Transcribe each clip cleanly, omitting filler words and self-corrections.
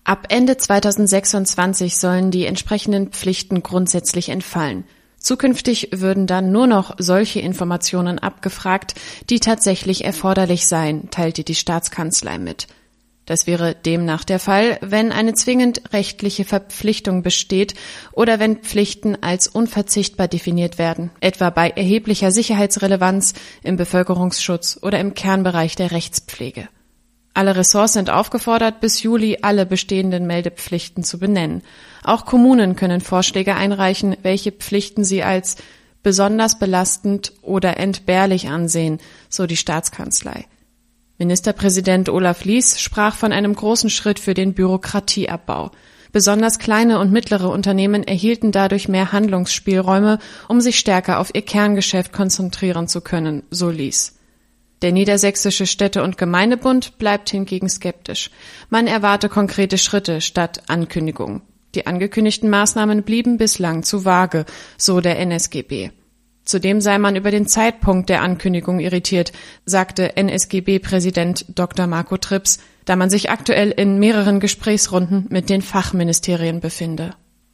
Ab Ende 2026 sollen die entsprechenden Pflichten grundsätzlich entfallen. Zukünftig würden dann nur noch solche Informationen abgefragt, die tatsächlich erforderlich seien, teilte die Staatskanzlei mit. Das wäre demnach der Fall, wenn eine zwingend rechtliche Verpflichtung besteht oder wenn Pflichten als unverzichtbar definiert werden, etwa bei erheblicher Sicherheitsrelevanz, im Bevölkerungsschutz oder im Kernbereich der Rechtspflege. Alle Ressorts sind aufgefordert, bis Juli alle bestehenden Meldepflichten zu benennen. Auch Kommunen können Vorschläge einreichen, welche Pflichten sie als besonders belastend oder entbehrlich ansehen, so die Staatskanzlei. Ministerpräsident Olaf Lies sprach von einem großen Schritt für den Bürokratieabbau. Besonders kleine und mittlere Unternehmen erhielten dadurch mehr Handlungsspielräume, um sich stärker auf ihr Kerngeschäft konzentrieren zu können, so Lies. Der Niedersächsische Städte- und Gemeindebund bleibt hingegen skeptisch. Man erwarte konkrete Schritte statt Ankündigungen. Die angekündigten Maßnahmen blieben bislang zu vage, so der NSGB. Zudem sei man über den Zeitpunkt der Ankündigung irritiert, sagte NSGB-Präsident Dr. Marco Trips, da man sich aktuell in mehreren Gesprächsrunden mit den Fachministerien befinde.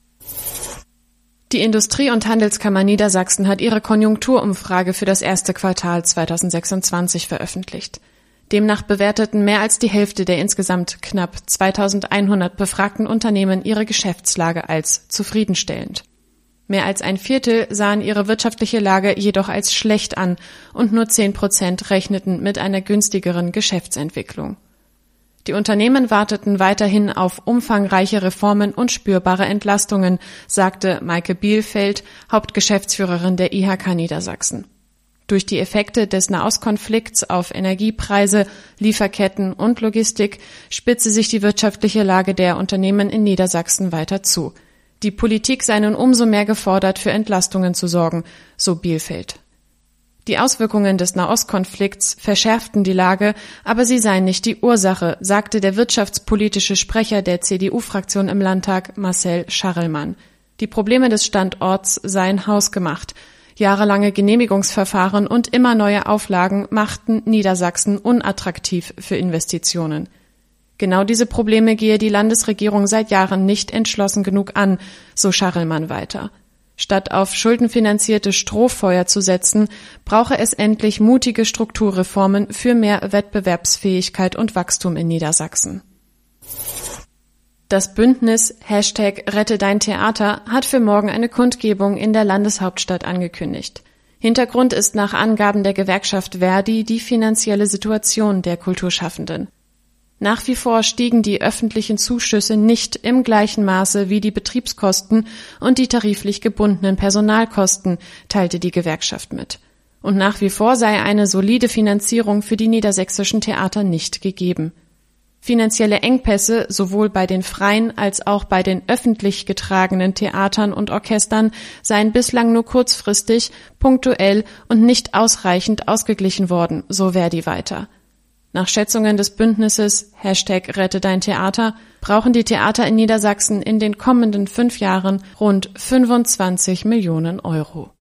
Die Industrie- und Handelskammer Niedersachsen hat ihre Konjunkturumfrage für das erste Quartal 2026 veröffentlicht. Demnach bewerteten mehr als die Hälfte der insgesamt knapp 2100 befragten Unternehmen ihre Geschäftslage als zufriedenstellend. Mehr als ein Viertel sahen ihre wirtschaftliche Lage jedoch als schlecht an und nur 10% rechneten mit einer günstigeren Geschäftsentwicklung. Die Unternehmen warteten weiterhin auf umfangreiche Reformen und spürbare Entlastungen, sagte Maike Bielfeld, Hauptgeschäftsführerin der IHK Niedersachsen. Durch die Effekte des Nahostkonflikts auf Energiepreise, Lieferketten und Logistik spitze sich die wirtschaftliche Lage der Unternehmen in Niedersachsen weiter zu. Die Politik sei nun umso mehr gefordert, für Entlastungen zu sorgen, so Bielfeld. Die Auswirkungen des Nahostkonflikts verschärften die Lage, aber sie seien nicht die Ursache, sagte der wirtschaftspolitische Sprecher der CDU-Fraktion im Landtag, Marcel Scharrelmann. Die Probleme des Standorts seien hausgemacht. Jahrelange Genehmigungsverfahren und immer neue Auflagen machten Niedersachsen unattraktiv für Investitionen. Genau diese Probleme gehe die Landesregierung seit Jahren nicht entschlossen genug an, so Scharrelmann weiter. Statt auf schuldenfinanzierte Strohfeuer zu setzen, brauche es endlich mutige Strukturreformen für mehr Wettbewerbsfähigkeit und Wachstum in Niedersachsen. Das Bündnis #RetteDeinTheater hat für morgen eine Kundgebung in der Landeshauptstadt angekündigt. Hintergrund ist nach Angaben der Gewerkschaft ver.di die finanzielle Situation der Kulturschaffenden. Nach wie vor stiegen die öffentlichen Zuschüsse nicht im gleichen Maße wie die Betriebskosten und die tariflich gebundenen Personalkosten, teilte die Gewerkschaft mit. Und nach wie vor sei eine solide Finanzierung für die niedersächsischen Theater nicht gegeben. Finanzielle Engpässe sowohl bei den freien als auch bei den öffentlich getragenen Theatern und Orchestern seien bislang nur kurzfristig, punktuell und nicht ausreichend ausgeglichen worden, so ver.di weiter. Nach Schätzungen des Bündnisses #RetteDeinTheater brauchen die Theater in Niedersachsen in den kommenden 5 Jahren rund 25 Millionen Euro.